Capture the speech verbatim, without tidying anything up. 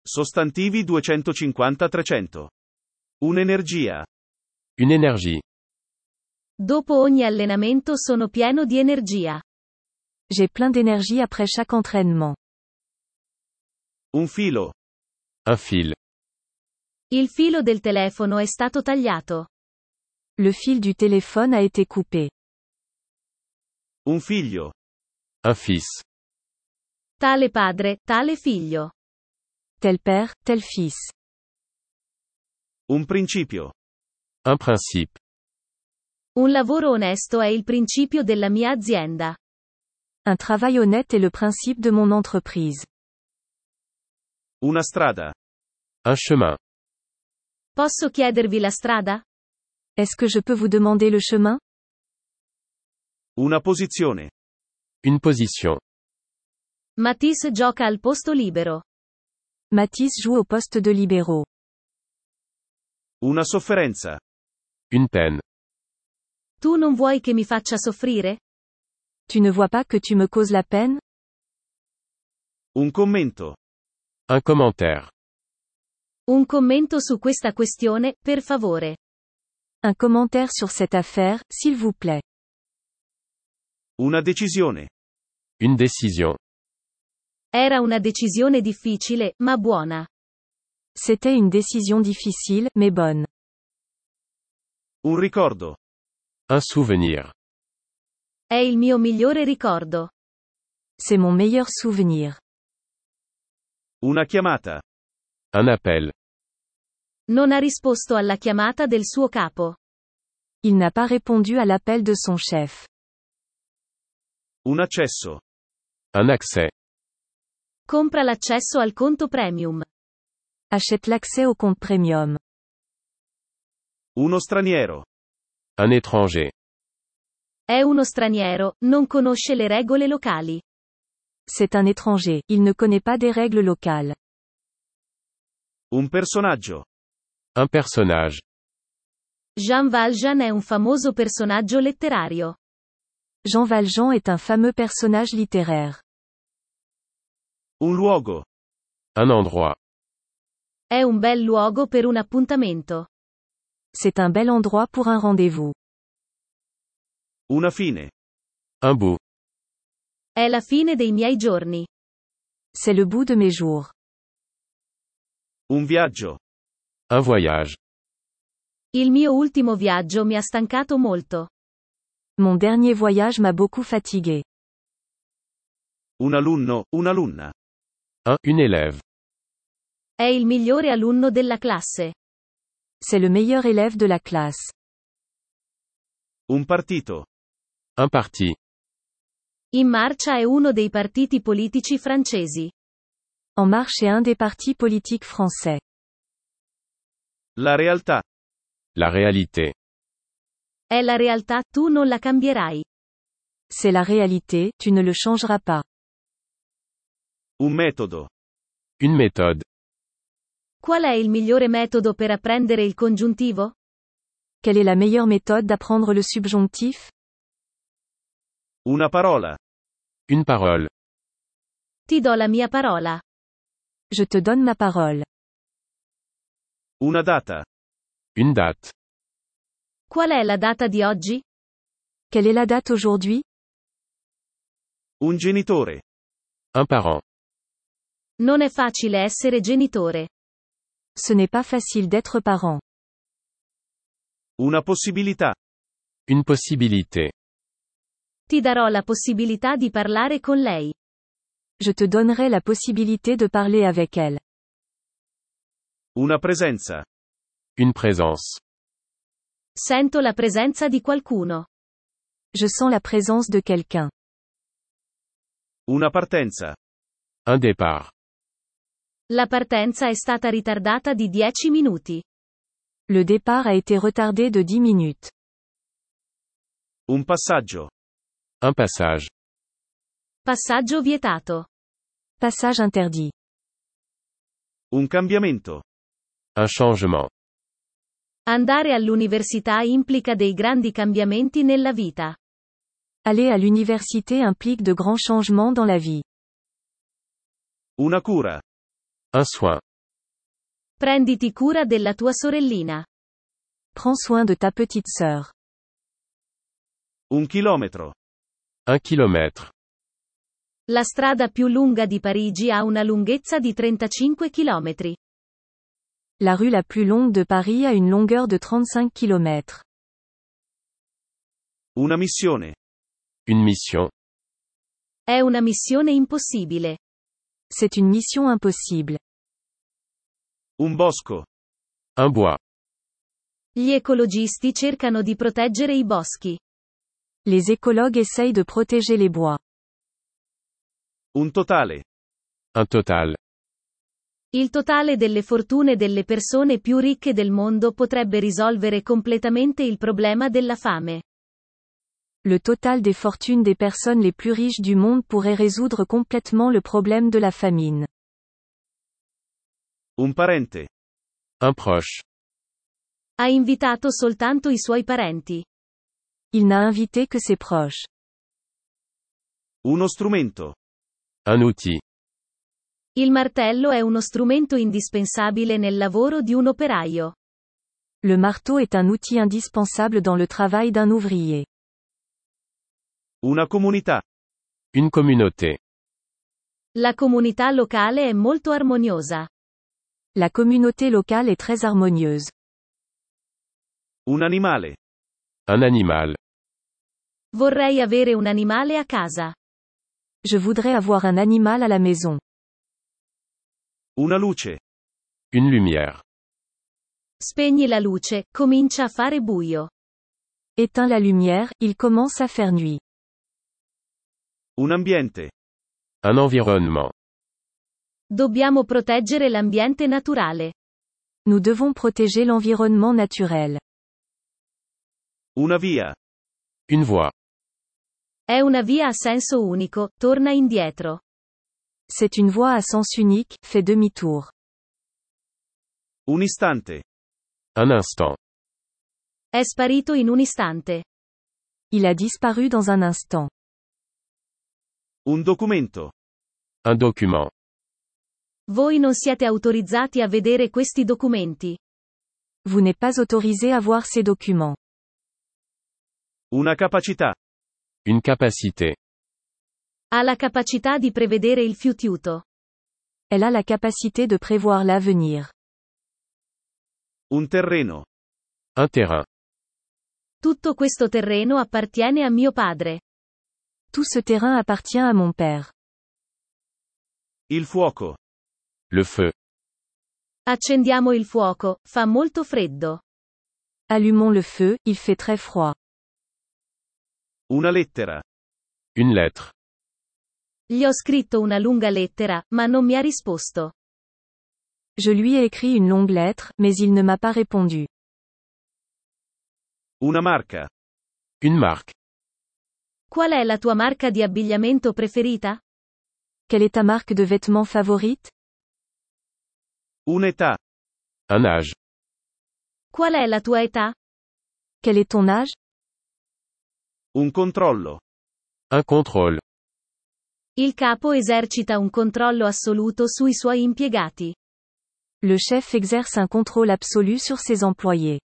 Sostantivi duecentocinquanta trecento. Un'energia. Une énergie. Dopo ogni allenamento sono pieno di energia. J'ai plein d'énergie après chaque entraînement. Un filo. Un fil. Il filo del telefono è stato tagliato. Le fil du téléphone a été coupé. Un figlio. Un fils. Tale padre, tale figlio. Tel père, tel fils. Un principio. Un principe. Un lavoro onesto è il principio della mia azienda. Un travail honnête est le principe de mon entreprise. Una strada. Un chemin. Posso chiedervi la strada? Est-ce que je peux vous demander le chemin? Una posizione. Une position. Matisse gioca al posto libero. Mathis joue au poste de libéraux. Una sofferenza. Une peine. Tu non vuoi che mi faccia soffrire? Tu ne vois pas que tu me causes la peine? Un commento. Un commentaire. Un commento su questa questione, per favore. Un commentaire sur cette affaire, s'il vous plaît. Una decisione. Une décision. Era una decisione difficile, ma buona. C'était une décision difficile, mais bonne. Un ricordo. Un souvenir. È il mio migliore ricordo. C'est mon meilleur souvenir. Una chiamata. Un appel. Non ha risposto alla chiamata del suo capo. Il n'a pas répondu à l'appel de son chef. Un accesso. Un accès. Compra l'accesso al conto premium. Achète l'accès au compte premium. Uno straniero. Un étranger. È uno straniero, non conosce le regole locali. C'est un étranger, il ne connaît pas des règles locales. Un personaggio. Un personnage. Jean Valjean è un famoso personaggio letterario. Jean Valjean est un fameux personnage littéraire. Un luogo. Un endroit. È un bel luogo per un appuntamento. C'est un bel endroit pour un rendez-vous. Una fine. Un bout. È la fine dei miei giorni. C'est le bout de mes jours. Un viaggio. Un voyage. Il mio ultimo viaggio mi ha stancato molto. Mon dernier voyage m'a beaucoup fatigué. Un alunno, un'alunna. Un, une élève. È il migliore alunno della classe. C'est le meilleur élève de la classe. Un partito. Un parti. In Marcia è uno dei partiti politici francesi. En Marche est un des partis politiques français. La realtà. La réalité. È la realtà, tu non la cambierai. C'est la réalité, tu ne le changeras pas. Un metodo. Une méthode. Qual è il migliore metodo per apprendere il congiuntivo? Quelle est la meilleure méthode d'apprendre le subjonctif? Una parola. Une parole. Ti do la mia parola. Je te donne ma parole. Una data. Une date. Qual è la data di oggi? Quelle est la date aujourd'hui? Un genitore. Un parent. Non è facile essere genitore. Ce n'est pas facile d'être parent. Una possibilità. Une possibilité. Ti darò la possibilità di parlare con lei. Je te donnerai la possibilité de parler avec elle. Una presenza. Une présence. Sento la presenza di qualcuno. Je sens la présence de quelqu'un. Una partenza. Un départ. La partenza è stata ritardata di dieci minuti. Le départ a été retardé de dix minutes. Un passaggio. Un passage. Passaggio vietato. Passage interdit. Un cambiamento. Un changement. Andare all'università implica dei grandi cambiamenti nella vita. Aller à l'université implique de grands changements dans la vie. Una cura. Un soin. Prenditi cura della tua sorellina. Prends soin de ta petite sœur. Un chilometro. Un kilomètre. La strada più lunga di Parigi ha una lunghezza di trentacinque chilometri. La rue la plus longue de Paris a une longueur de trente-cinq kilomètres. Una missione. Une mission. È una missione impossibile. C'est une mission impossible. Un bosco. Un bois. Gli ecologisti cercano di proteggere i boschi. Les écologues essayent de protéger les bois. Un totale. Un total. Il totale delle fortune delle persone più ricche del mondo potrebbe risolvere completamente il problema della fame. Le total des fortunes des personnes les plus riches du monde pourrait résoudre complètement le problème de la famine. Un parente. Un proche. Ha invitato soltanto i suoi parenti. Il n'a invité que ses proches. Uno strumento. Un outil. Il martello è uno strumento indispensabile nel lavoro di un operaio. Le marteau est un outil indispensable dans le travail d'un ouvrier. Una comunità. Une communauté. La comunità locale è molto armoniosa. La communauté locale est très harmonieuse. Un animale. Un animal. Vorrei avere un animale a casa. Je voudrais avoir un animal à la maison. Una luce. Une lumière. Spegni la luce, comincia a fare buio. Éteins la lumière, il commence à faire nuit. Un ambiente. Un environnement. Dobbiamo proteggere l'ambiente naturale. Nous devons protéger l'environnement naturel. Una via. Une voie. È una via a senso unico, torna indietro. C'est une voie à sens unique, fait demi-tour. Un istante. Un instant. È sparito in un istante. Il a disparu dans un instant. Un documento. Un document. Voi non siete autorizzati a vedere questi documenti. Vous n'êtes pas autorisé à voir ces documents. Una capacità. Une capacité. Ha la capacità di prevedere il futuro. Elle a la capacité de prévoir l'avenir. Un terreno. Un terrain. Tutto questo terreno appartiene a mio padre. Tout ce terrain appartient à mon père. Il fuoco. Le feu. Accendiamo il fuoco, fa molto freddo. Allumons le feu, il fait très froid. Una lettera. Une lettre. Gli ho scritto una lunga lettera, ma non mi ha risposto. Je lui ai écrit une longue lettre, mais il ne m'a pas répondu. Una marca. Une marque. Qual è la tua marca di abbigliamento preferita? Quelle est ta marque de vêtements favorite? Un'età. Un âge. Qual è la tua età? Quel est ton âge? Un controllo. Un contrôle. Il capo esercita un controllo assoluto sui suoi impiegati. Le chef exerce un contrôle absolu sur ses employés.